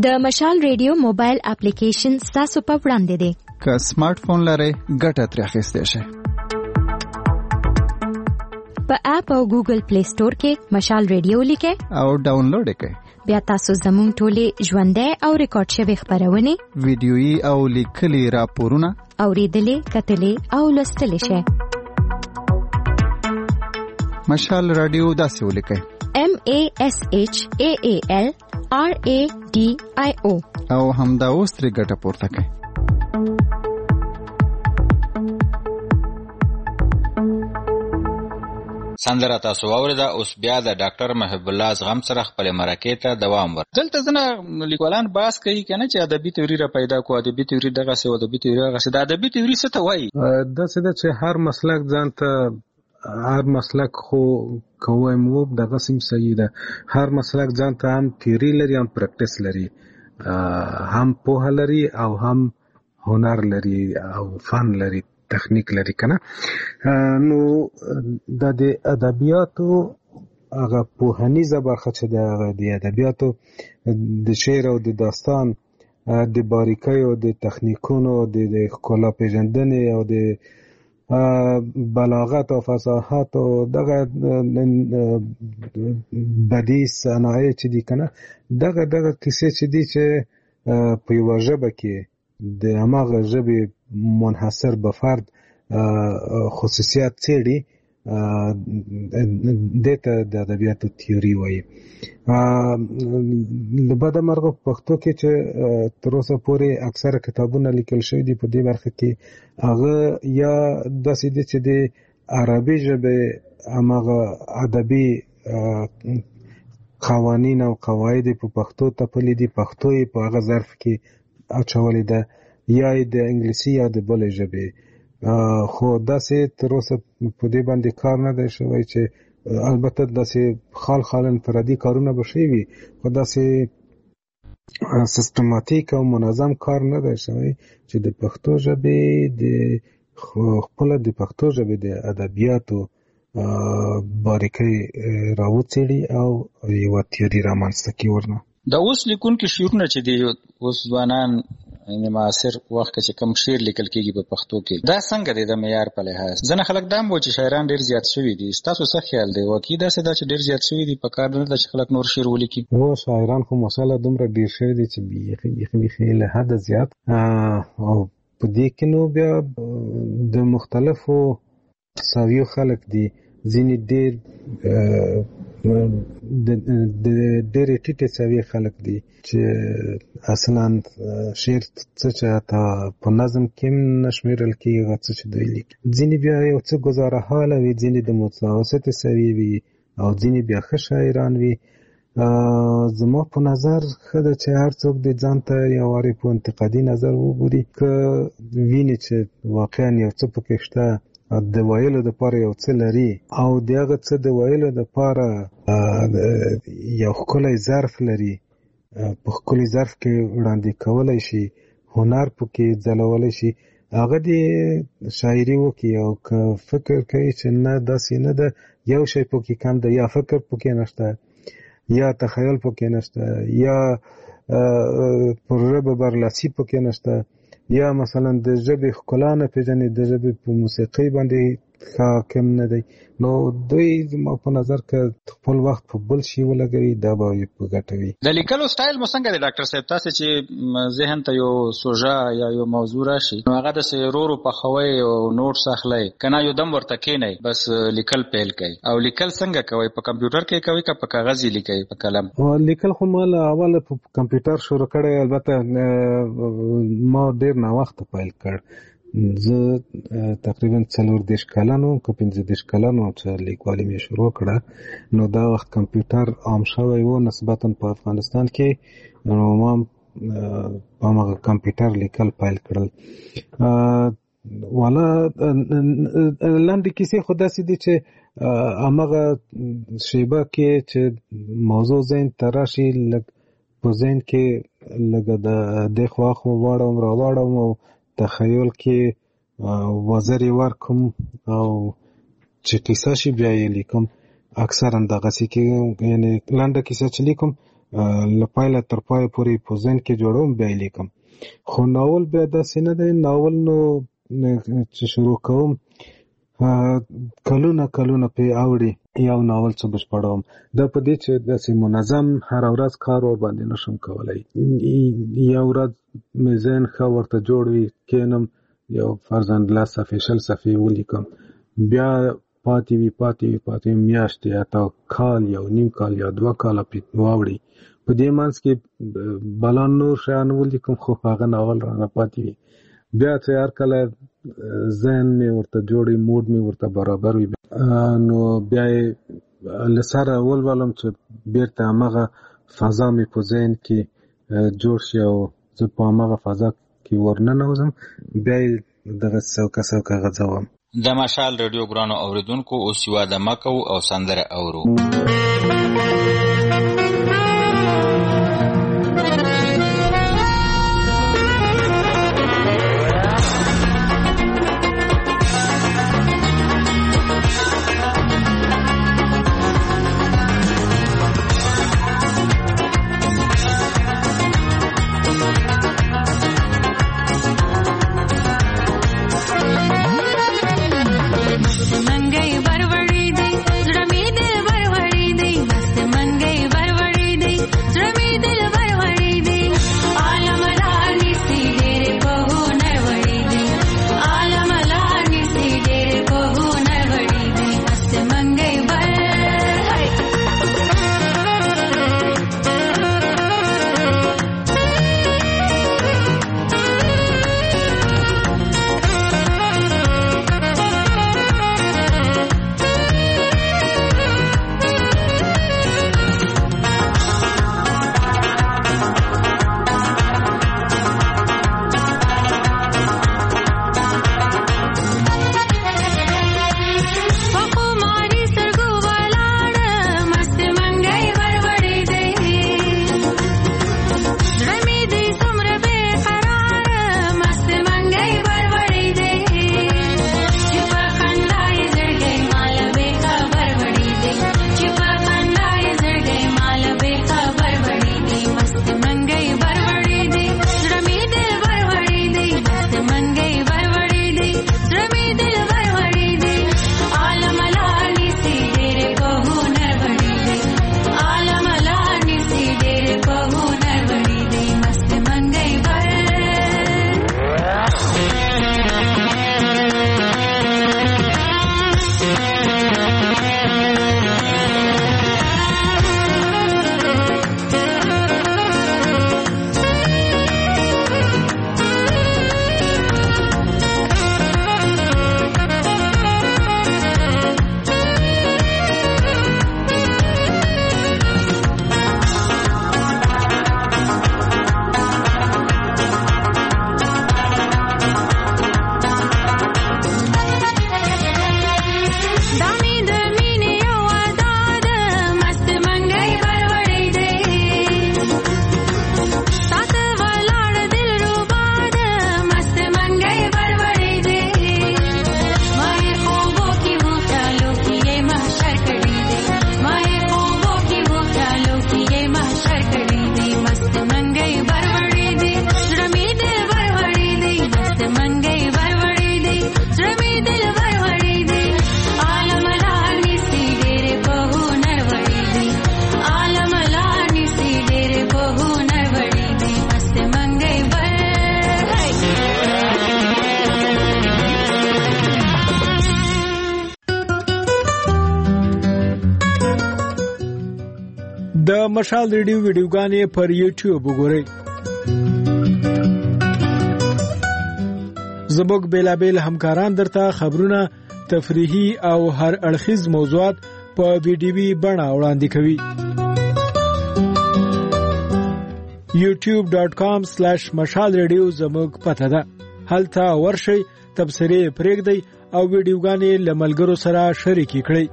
Speaker 2: د مشال ریډیو موبایل اپلیکیشن ستاسو په وړاندې دی.
Speaker 3: که سمارټ فون لرئ ګټه ترې اخیستی شئ.
Speaker 2: په اپ او ګوګل پلی سٹور کې مشال ریډیو لیکئ
Speaker 3: او ډاونلوډ یې کړئ.
Speaker 2: بیا تاسو زموږ ټولې ژوندۍ او ریکارډ شوې خپرونې،
Speaker 3: ویډیويي او لیکلي راپورونه
Speaker 2: اورېدلې، کتلې او لوستلی شئ.
Speaker 3: مشال رادیو داسې ولیکئ:
Speaker 2: M A S H A A L R A D I O
Speaker 3: او همدا اوس ترې ګټه پورته کړئ.
Speaker 5: سندره تاسو واورېده. اوس بیا د ډاکټر محب الله زغم سره خپل مرکې ته دوام ور.
Speaker 9: دلته ځنه لیکوالان بحث کوي کنه چې ادبي تیوري را پیدا کو، ادبي تیوري دغه څه، ادبي تیوري هغه څه. د ادبي تیوري څه ته وایي؟
Speaker 6: دا څه ده چې هر مسلک ځان ته هر مسلک خو کوی مو دغه سیم صحیح ده. هر مسلک ځان ته هم تیوري لري، هم پریکټیس لري، هم پوهه لري او هم هنر لري او فن لري، تخنیک لري کنه. نو د ادبیاتو هغه پوهنیزه برخه چې د ادبیاتو د شعر او د داستان د باریکۍ او د تخنیکونو د ښکلا پیژندنې او د بلاغت او فصاحت او دغه بدیع صنایع چې دي کنه، دغه دغه کیسې چې دي چې په یوه ژبه کې د هماغه ژبې منحصر به فرد خصوصیات څېړي، دې ته د ادبیاتو تیوري وایي. له بده مرغه په پښتو کې چې تر اوسه پورې اکثره کتابونه لیکل شوي دي په دې برخه کې، هغه یا داسې دي چې د عربي ژبې هماغه ادبي قوانین او قواعد په پښتو تپلي دي، پښتو یې په هغه ظرف کې اچولې ده، یا د انګلیسي یا د بلې ژبې. خو داسې تر اوسه په دې باندې کار نه دی شوی چې البته داسې خال خال انفرادي کارونه به شوي وي، خو داسې سیستماتیک او منظم کار نه دی شوی چې د پښتو ژبې د خپل د پښتو ژبې د ادبیاتو باریکۍ راوڅېړي او یوه تیوري رامنځته کړي ورنه.
Speaker 9: د اوس لیکونکي شعرونه چې دي، اوس ځوانان یعنې معاصر وخت کې چې کوم شعر لیکل کېږي په پښتو کې، دا څنګه دی د معیار په لحاظ؟ ځینې خلک دا هم وایي چې شاعران ډېر زیات شوي دي. ستاسو څه خیال دی؟ واقعي داسې ده چې ډېر زیات شوي دي؟ په کار نه ده چې خلک نور شعر ولیکي؟
Speaker 6: هو شاعران خو ماشاءالله دومره ډېر شوي دي چې بیخي بیخي بیخي له حده زیات. او په دې کې نو بیا د مختلفو ساویو خلک دي. ځینې ډېر د ډېرې ټیټې سویې خلک دي چې اصلا شعر څه چې حتی په نظم کې هم نه شمېرل کېږي هغه څه چې دوی لیکي. ځینې بیا یو څه ګزاره حاله وي، ځینې د متوسطې سویې وي او ځینې بیا ښه شاعران وي. زما په نظر ښه ده چې هر څوک د ځان ته یو وارې په انتقادي نظر وګوري، که ویني چې واقعا یو څه پکې شته، د ویلو دپاره یو څه لري او د هغه څه د ویلو دپاره یو ښکلی ظرف لري، په ښکلي ظرف کې وړاندې کولی شي، هنر پکې ځلولی شي، هغه دې شاعري وکړي. او که فکر کوي چې نه داسې نه ده، یو شی پکې کم ده، یا فکر پکې نشته، یا تخیل پکې نشته، یا پر ژبه برلاسي پکې نشته، یا مثلا د ژبې ښکلا نه پېژني، د ژبې په موسیقۍ باندې حاکم نه دی، نو دوی زما په نظر که خپل وخت په بل شي ولګوي دا به یې په ګټه وي.
Speaker 9: د لیکلو سټایل مو څنګه دی ډاکټر صاحب؟ تاسې چې ذهن ته یو سوژه یا یو موضوع راشي، نو هغه داسې ورو ورو پخوئ او نوټس اخلئ، که نه یو دم ورته کښېنئ بس لیکل پیل کوئ؟ او لیکل څنګه کوئ؟ په کمپیوټر کې کوئ که په کاغذ یې لیکئ په قلم؟
Speaker 6: لیکل خو ما له اوله په کمپیوټر شروع کړی، البته ما ډېر ناوخته پیل کړ. زه تقریبا څلور دېرش کلن وم که پنځه دېرش کلن وم چې لیکوالي مې شروع کړه. نو دا وخت کمپیوټر عام شوی و نسبتا په افغانستان کې، نو ما په هماغه کمپیوټر لیکل پیل کړل. والا لنډې کیسې خو داسې دي چې هماغه شیبه کې چې موضوع ذهن ته راشي، لږ په ذهن کې لږه د دې خوا خوا واړوم را واړوم او تخیل کې وزرې ورکم او چې کیسه شي بیا یې لیکم. اکثرا دغسې کې یعنې لنډه کیسه چې لیکم لپایله تر پای پورې په ذهن کې جوړوم بیا لیکم. خو ناول بیا داسې نه دی. ناول نو چې شروع کوم کلونه کلونه پې اوړي یو ناول څه بشپړوم. دا په دې چې داسې منظم هر ورځ کار ور باندې نشم کولی. یو ورځ مې ذهن ښه ورته جوړ وي کینم یو فرضاً لس صفحې شل صفحې ولیکم، بیا پاتې وي پاتې وي پاتې وي میاشتې یا تا کال یو نیم کال یا دوه کاله پې واوړي. په دې منځ کې بلا نور شیان ولیکم خو هغه ناول رانه پاتې وي. بیا چې هر کله ذهن مې ورته جوړي موډ مې ورته برابر وي نو بیا یې له سره ولولم چې بیرته همغه فضا مې په ذهن کې جوړ شي او زه په همغه فضا کې ورننوځم، بیا یې دغه څوکه څوکه غځوم.
Speaker 5: د مشال رادیو ګرانو اوریدونکو اوس یوه دمه کوو او سندره اورو.
Speaker 4: د مشال ریډیو ویډیوګانې پر یوټیوب وګورئ. زموږ بیلابیل همکاران درته خبرونه، تفریحي او هر اړخیز موضوعات په ویډیوي بڼه وړاندې کوي. یوټیوب ډاټ کام سلیش مشال ریډیو زموږ پته ده. هلته ورشئ، تبصرې پرېږدئ او ویډیوګانې له ملګرو سره شریکې کړئ.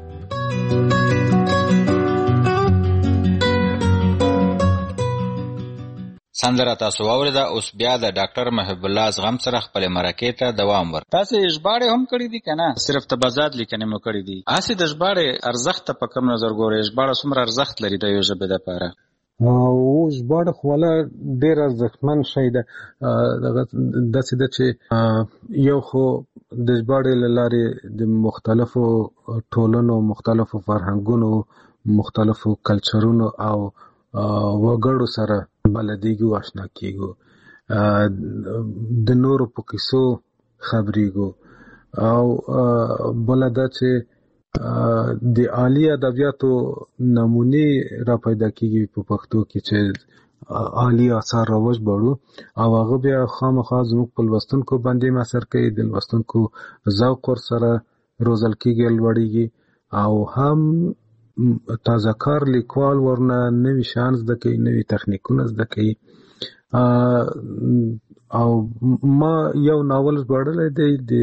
Speaker 5: سندره تاسو واوریده. اوس بیا د ډاکټر محب الله زغم سره خپل مرکې ته دوام ور.
Speaker 9: تاسو ژباړې هم کړې دي کنه؟ صرف تبازات لیکنې مو کړې دي. اسی د ژباړې ارزښت په کوم نظر ګورئ؟ ژباړه څومره ارزښت لري د یو ژبې لپاره؟
Speaker 6: او ژباړه خو ولا ډېر ارزښتمن شی ده. داسې ده چې یو خو د ژباړې له لارې د مختلفو ټولنو، مختلفو فرهنګونو، مختلفو کلچرونو او وګړو سره بلدېږو، آشنا کېږو، د نورو په کیسو خبرېږو. او بله دا چې د عالي ادبیاتو نمونې را پیدا کېږي په پښتو کې چې عالي آثار راوژباړو او هغه بیا خامخا زموږ په لوستونکو باندې اثر کوي، د لوستونکو ذوق ورسره روزل کېږي، لوړېږي، او هم تازه کار لیکوال ورنه نوي شیان زده کوي، نوي تخنیکونه زده کوي. او ما یو ناول ژباړلی دی د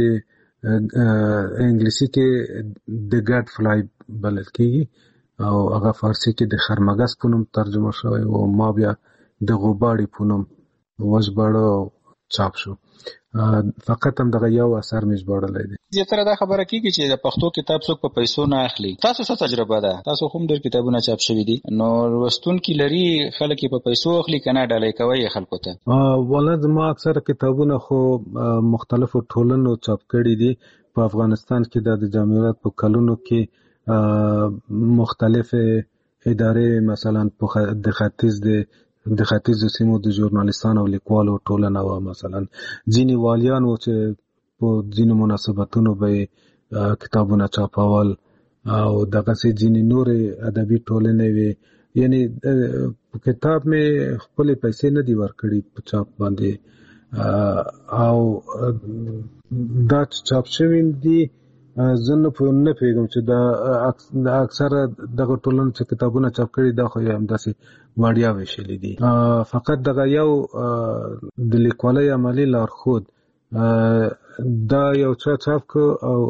Speaker 6: انګلیسي کې د ګډ فلای بلل کېږي او هغه فارسي کې د خرمګس په نوم ترجمه شوی او ما بیا د غوباړي په نوم وژباړه او چاپ شو. فقط هم دغه یو اثر مې ژباړلی دی.
Speaker 9: زیاتره دا خبره کېږي چې د پښتو کتاب څوک په پیسو نه اخلي. تاسو څه تجربه ده؟ تاسو هم ډېر کتابونه چاپ شوي دي، نو لوستونکي لري خلک یې په پیسو اخلي که نه ډالۍ کوئ خلکو ته؟
Speaker 6: والله زما اکثره کتابونه خو مختلفو ټولنو چاپ کړي دي. په افغانستان کې دا د جمهوریت په کلونو کې مختلفې ادارې، مثلا د ختیځ د د ختیځو سیمو د ژورنالیستانو او لیکوالو ټولنه وه، مثلا ځینې والیان وو چې په ځینو مناسبتونو به کتابونه چاپول او دغسې ځینې نورې ادبي ټولنې وې. یعنې په کتاب مې خپلې پیسې نه دي ورکړي په چاپ باندې، او دا چې چاپ شوي دي زه نه پوهېږم چې دا اکثره دغه ټولنو چې کتابونه چاپ کړي دا خو همداسې وړیا ویشلي دي. فقط دغه یو د لیکوالۍ عملي لارښود دا یو چا چاپ کړ او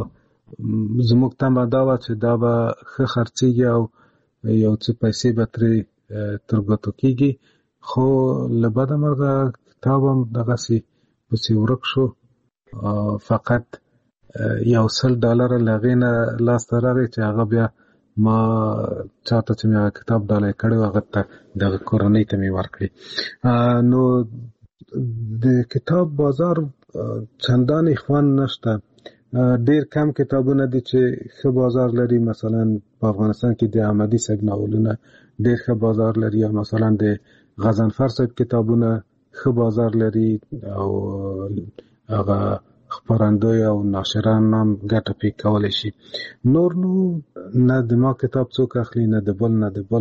Speaker 6: زموږ تمه دا وه چې دا به ښه خرڅېږي او یو څه پیسې به ترې تر ګوتو کېږي، خو له بده مرغه کتاب هم دغسې پسې ورک شو. فقط یو سل ډالره له هغې نه لاسته راغی چې هغه بیا ما چاته چې مې هغه کتاب ډالۍ کړی و هغه ته دغه کورنۍ ته مې ورکړي. نو د کتاب بازار چندانې خوند نشته. ډېر کم کتابونه دي چې ښه بازار لري. مثلا په افغانستان کې د احمدي صاحب ناولونه ډېر ښه بازار لري، یا مثلا د غضنفر صاحب کتابونه ښه بازار لري او هغه خپرندوی او ناشران هم ګټه پې کولی شي. نور نو نه د ما کتاب څوک اخلي، نه د بل نه د بل.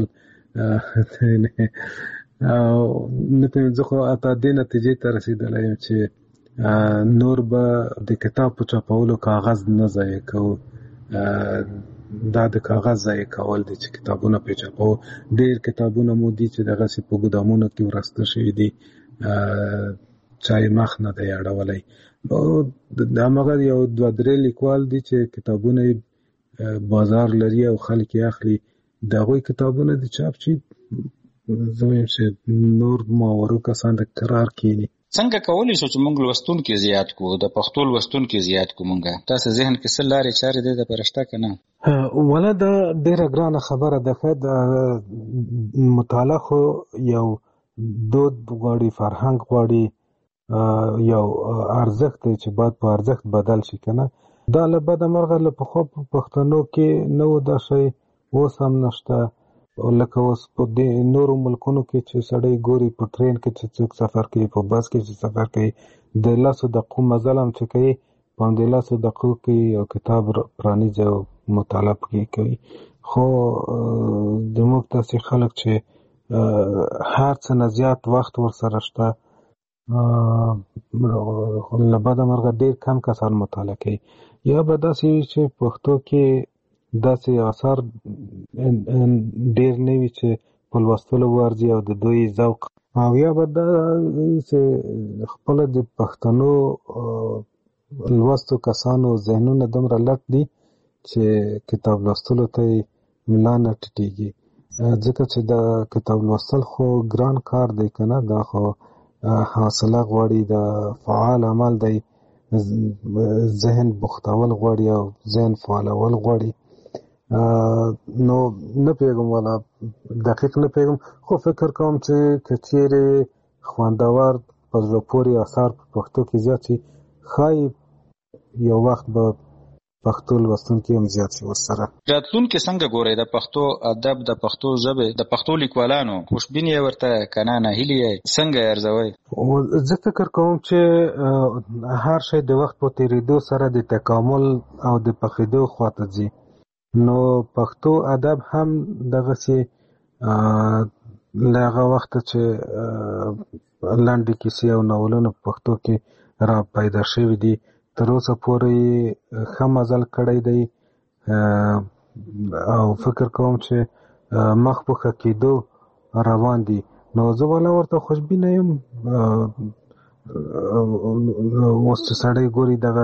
Speaker 6: نه پوهېږم، زه خو حتی دې نتیجې ته رسېدلی یم چې نور به د کتاب په چاپولو کاغذ نه ضایع کوو. دا د کاغذ ضایع کول دي چې کتابونه پې چاپو. ډېر کتابونه مو دي چې دغسې په ګودامونو کې ورسته شوي دي، چا یې مخ نه دی اړولی. نو د همغه یو دوه درې لیکوال دي چې کتابونه یې بازار لري او خلک یې اخلي، د هغوی کتابونه دي چاپ شي. زه وایم چې نور ماورو کسان د قرار کښېني.
Speaker 9: څنګه کولی شو چې موږ لوستونکي زیات کړو، د پښتو لوستونکي زیات کړو؟ موږ تاسو ذهن کې څه لارې چارې دې دپاره شته که نه؟
Speaker 6: وله دا ډېره ګرانه خبره ده. ښه، د مطالعه خو یو دود غواړي، فرهنګ غواړي، یو ارزښت دی چې باید په ارزښت بدل شي که نه. دا له بده مرغه له پخوا په پښتنو کې نه و دا شی، اوس هم نشته. لکه اوس په دې نورو ملکونو کې چې سړی ګوري په ټرین کې چې څوک سفر کوي، په بس کې چې سفر کوي، د لسو دقیقو مزل هم چې کوي، په همدې لسو دقیقو کې یو کتاب پرانیزي او مطالعه پکې کوي. خو زموږ داسې خلک چې هر څه نه زیات وخت ورسره شته، له بده مرغه ډېر کم کسان مطالعه کوي. یا به داسې وي چې پښتو کې داسې آثار ډېر نه وي چې په لوستلو ورځي او د دوی ذوق، او یا به دا وي چې خپله د پښتنو لوستو کسانو ذهنونه دومره لټ دي چې کتاب لوستلو ته یې ملا نه ټیټېږي. ځکه چې دا کتاب لوستل خو ګران کار دی که نه، دا خو حوصله غواړي، د فعال عمل دی، ذهن بوختول غواړي او ذهن فعالول غواړي. نو نه پیغام ولا دقیق نه پیغام خو فکر کوم چې کچېره خواندور په زړه پورې اثر په پښتو کې زیات شي خای یو وخت به پښتو لوستونکي هم زیات شي ورسره.
Speaker 9: راتلونکي څنګه ګورئ د پښتو ادب د پښتو ژبې د پښتو لیکوالانو خوشبیني ورته کنه نه هیلې څنګه ارزوي؟
Speaker 6: زه فکر کوم چې هر شی د وخت په تیریدو سره د تکامل او د پخېدو خواته ځي. نو پښتو ادب هم دغه سي لغه وخت چې لاندې کیسې او ناولونه په پښتو کې را پیدا شوي دي تر اوسه پورې ښه مزل کړی دی او فکر کوم چې مخ په ښه کېدو روان دي. نو زه والا ورته خوشبینه یم. اوس چې سړی ګوري دغه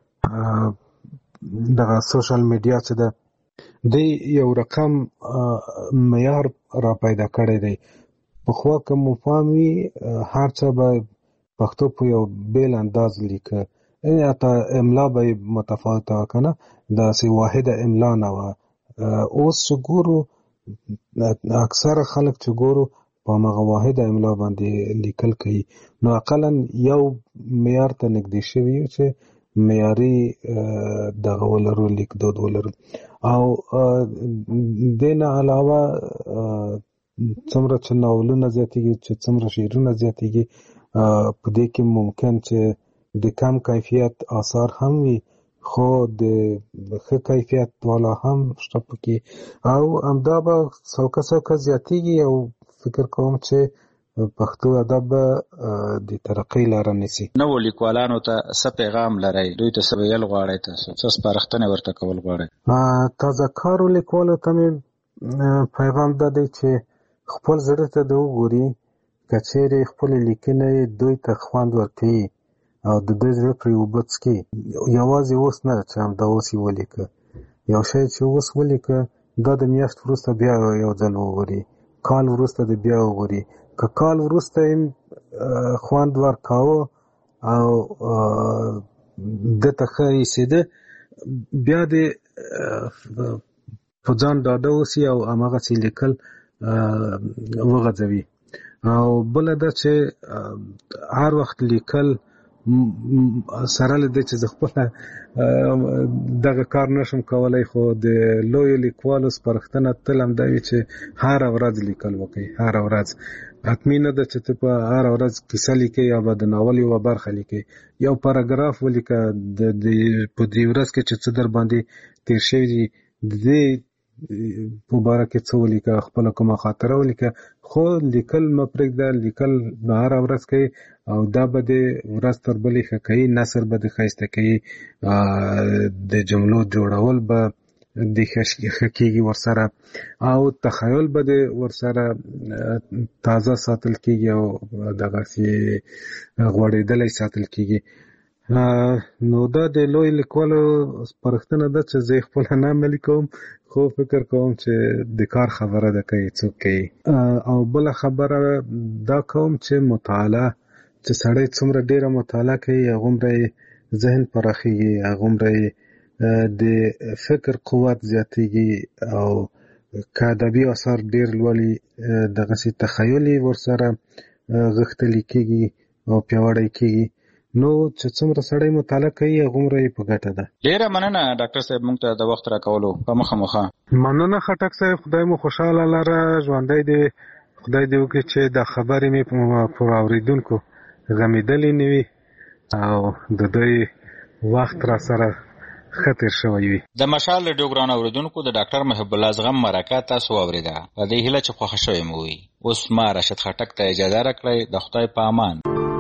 Speaker 6: دغه سوشل میډیا چې ده دی یو رقم معیار را پیدا کړی دی. پخوا که مو پام وي هر څه به پښتو په یو بیل انداز لیکه، یعنې حتی املا به یې متفاوته وه که نه، داسې واحده املا نه وه. اوس چې ګورو اکثره خلک چې ګورو په همغه واحده املا باندې لیکل کوي. نو اقلا یو معیار ته نږدې شوي یو چې معیاري دغه ولرو، لیکدود ولرو. او دې نه علاوه څومره چې ناولونه زیاتېږي، چې څومره شعرونه زیاتېږي، په دې کې ممکن چې د کم کیفیت آثار هم وي، خو د ښه کیفیت والا هم شته پکې، او همدا به څوکه څوکه زیاتېږي. او فکر کوم چې پښتو ادب به د ترقۍ لاره نیسي.
Speaker 9: نوو لیکوالانو ته څه پیغام لرئ؟ دوی ته څه ویل غواړئ؟ تاسو څه سپارښتنې ورته کول غواړئ؟
Speaker 6: تازه کارو لیکوالو ته مې پیغام دا دی چې خپل زړه ته د وګوري، که چیرې خپلې لیکنې دوی ته خوند ورکوي او د دوی زړه پرې اوبه څکي، یوازې اوس نه چې همدا اوس یې ولیکه. یو شی چې اوس ولیکه دا د میاشت وروسته بیا یو ځل وګوري، کال وروسته د بیا وګوري. که کال وروسته یې خوند ورکاوه او ده ته ښه ایسېده، بیا دې په ځان ډاډه اوسي او هماغسې لیکل وغځوي. او بله ده چې هر وخت لیکل سره له دې چې زه خپله دغه کار نشم کولی، خو د لویو لیکوالو سپارښتنه تل همدا وي چې هره ورځ لیکل وکړئ. هره ورځ حتمي نه ده چې ته په هره ورځ کیسه لیکې یا به د ناول یوه برخه لیکې. یو پاراګراف ولیکه د په دې ورځ کې چې څه در باندې تیر شوي دي، د دې په باره کې څه ولیکه، خپله کومه خاطره ولیکه. خو لیکل مه پرېږده، لیکل هره ورځ کوي او دا به دې ورځ تر بلې ښه کوي، نثر به دې ښایسته کوي، د جملو جوړول به دې ښه کېږي ورسره، او تخیل به دې ورسره تازه ساتل کېږي او دغسې غوړېدلی ساتل کېږي. نو دا د لوی لیکوالو سپارښتنه ده چې زه یې خپله نه عملي کوم، خو فکر کوم چې د کار خبره ده که یې څوک کوي. او بله خبره دا کوم چې مطالعه، چې سړی څومره ډېره مطالعه کوي هغومره یې ذهن پراخېږي، هغومره یې د فکر قوت زیاتېږي، او که ادبي اثار ډېر لولي دغسې تخیل یې ورسره غښتلی کېږي او پیاوړی کېږي. نو چې څومره سړی مطالعه کوي هغومره یې په ګټه ده.
Speaker 9: ډېره مننه ډاکټر صاحب موږ ته د وخت راکولو په مخه مخه.
Speaker 6: مننه خټک صاحب، خدای مو خوشحاله لره، ژوندی دې خدای دې وکړي چې دا خبرې مې په اورېدونکو غمېدلې نه وي او د دوی وخت را سره ښه تېر شوی وي.
Speaker 9: د مشال رادیو ګران اورېدونکو، د ډاکټر محب الله زغم مرکه تاسو واورېده. په دې هیله چې خوښه شوې مو وي. اوس ما راشد خټک ته اجازه راکړئ. د خدای په امان.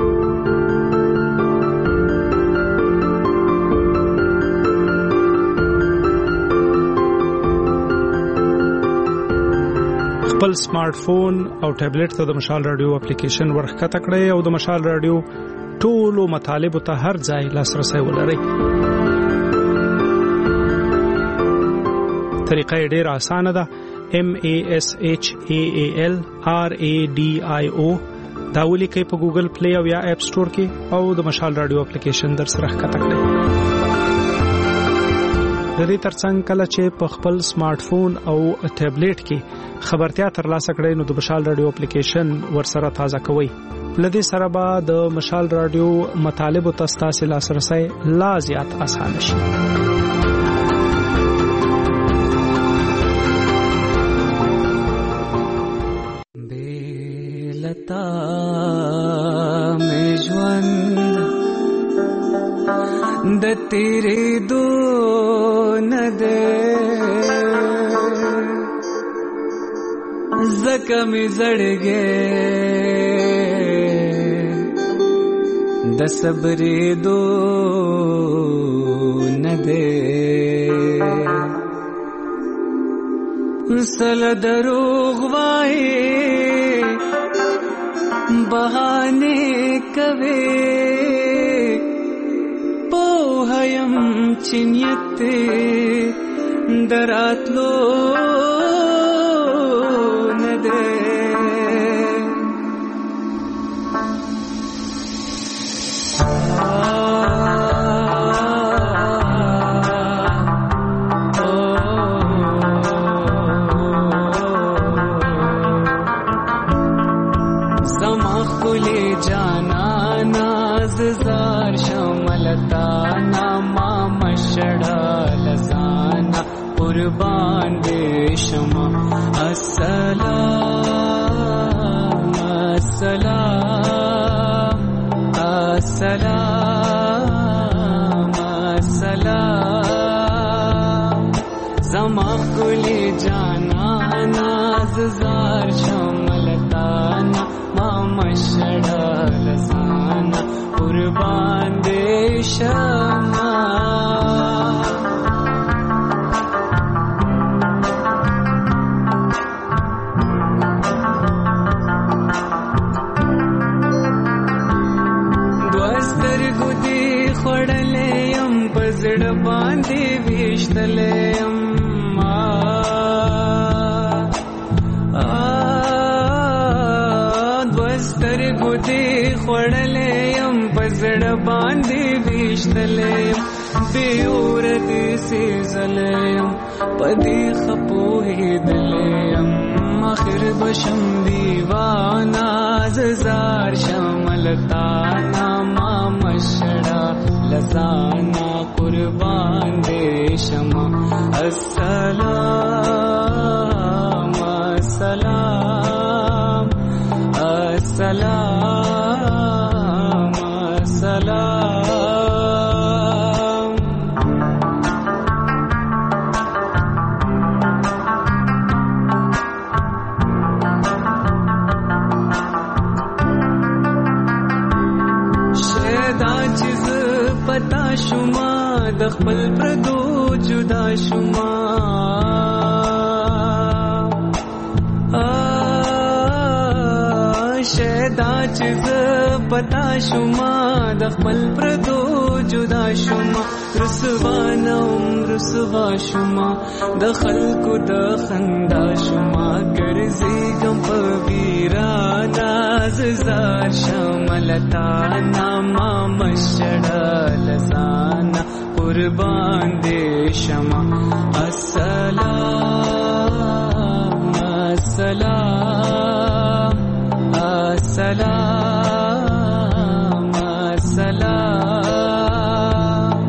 Speaker 10: خپل سمارټ فون او ټابلیټ ته د مشال رادیو اپلیکیشن ورښکته کړئ او د مشال رادیو ټولو مطالبو ته هر ځای لاسرسی ولرئ. طریقه یې ډېره اسانه ده. M A S H A A L R A D I O دا ولیکئ په ګوګل پلی او یا اپ سټور کې، او د مشال رادیو اپلیکیشن در سره ښکته کړئ. دې ترڅنګ کله چې په خپل سمارټ فون او ټابلیټ کې خبرتیا ترلاسه کړئ نو د مشال رادیو اپلیکیشن ورسره تازه کوئ. لدې سره به د مشال رادیو مطالب تاسو ته لاسرسي لا زیات آسان شي.
Speaker 7: بیلتا میں ژوند د تیرې دو نه دې زکه مې زړګې د صبرې دو نه دې سل دروغ وایې بہانے کوي پوهیم چنیت دراتلو نده زار شملتا ناما مشڑا لزانا قربان دے شما السلام السلام السلام السلام زما کلی جانا ناز زار شملتا ناما مشڑا لزانا قربان دے شما دوستر گدی خوڑلے ام پزڑ باندے ویشتلے ام دوستر گدی خوڑلے زړه باندې ویشتلې بې اورد سي زلم پدې خپوهې دلم اخر بشم دیوانا زار شملتا ناما مشڑا لزانا قربان دے شما السلام السلام السلام سلام شیدا چیز پتا شما د خپل پردو جدا شما شیدا چیز پتا شما د خپل پردو جدا شما رسوا نوم رسوا شما د خلکو د خندا شما ګرځي ګم په ویرانا زار شملتا ناما مشڑا لزانا قربان دے شما السلام السلام السلام السلام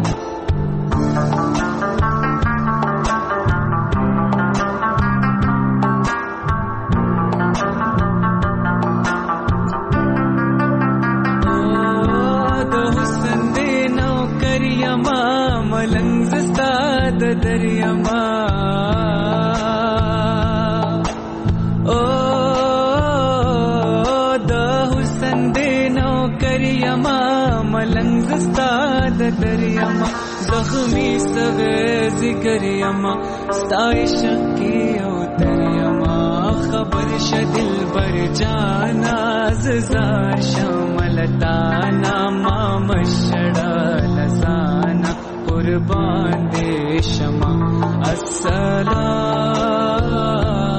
Speaker 7: د حسن دې نو کریما ملنګ زستا د دریما ملنګ زستا د دریما زخمی سوي ذکر یما ستایش کی او دریما خبر شدل بر جانا زار شملتا ناما مشڑا لزانا قربان دے شما السلام